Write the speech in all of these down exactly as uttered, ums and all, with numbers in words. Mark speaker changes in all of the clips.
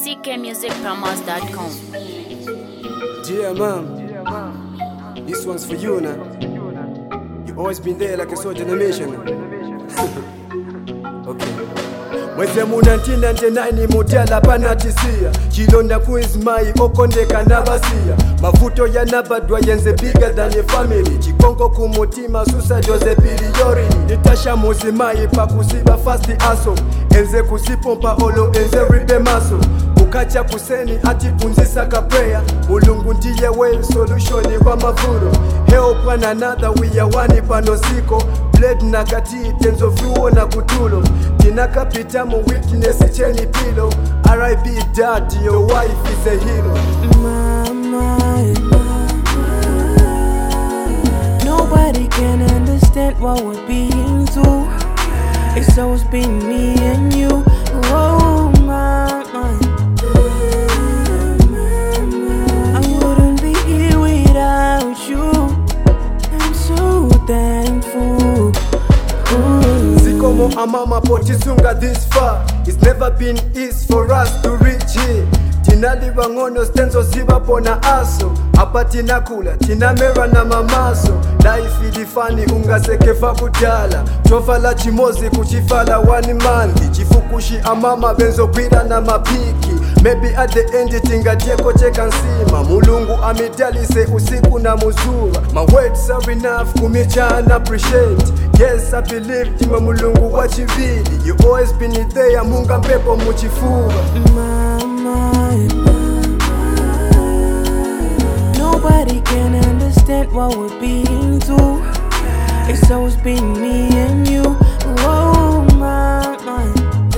Speaker 1: c k music promos dot com.
Speaker 2: Dear mom, this one's for you now. You always been there like a soldier in a mission. Okay. Mweze nineteen ninety-nine mutyala panatisia chilonda kuizmai okondeka nabasia mavuto ya nabadwa yenze bigger than a family chikongo kumutima susa jose piliori nitasha muzimai pakusiba fasti aso enze kusipompa olo enze ripe maso ukacha kuseni ati punzisa kapreya mulungu ndiye way solution kwa mavuno help one another we are one panosiko blade na kati tenzo fuo na kutulo tinakapita mo weakness cheni pilo R I P dad your wife is a hero.
Speaker 3: Mama, nobody can understand what we're being through. It's always been me and you. Oh mama, I wouldn't be here without you. I'm so thankful. Ooh.
Speaker 2: Zikomo amama pochisunga this far. It's never been easy for us to reach here. Tinali wangono stenzo ziba pona aso hapa tinakula tinamera na mamaso life ilifani ungasekefa kudala chofala chimozi kuchifala one month chifukushi amama benzo gwira na mapiki maybe at the end tingateko cheka nsima mulungu amidalise usiku na muzura my words are enough kumicha and appreciate yes I believe tima mulungu wachivili you always been there munga mpepo muchifuva.
Speaker 3: Mama, nobody can understand what we're being through. It's always been me and you. Oh, mama,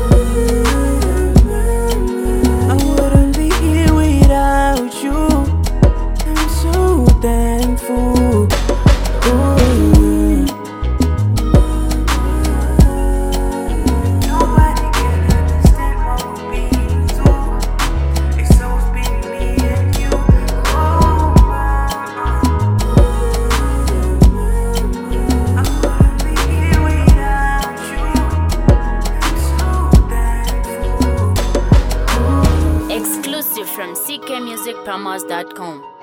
Speaker 3: I wouldn't be here without you. I'm so thankful. Ooh.
Speaker 1: Exclusive from c k music promos dot com.